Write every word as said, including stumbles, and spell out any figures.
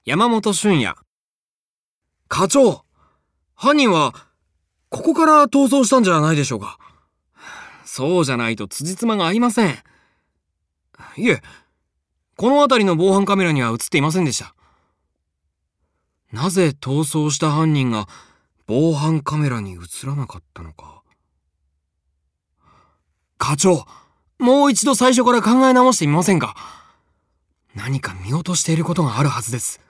山本俊也。課長、犯人はここから逃走したんじゃないでしょうか。そうじゃないと辻褄が合いません。いえ、この辺りの防犯カメラには映っていませんでした。なぜ逃走した犯人が防犯カメラに映らなかったのか。課長、もう一度最初から考え直してみませんか。何か見落としていることがあるはずです。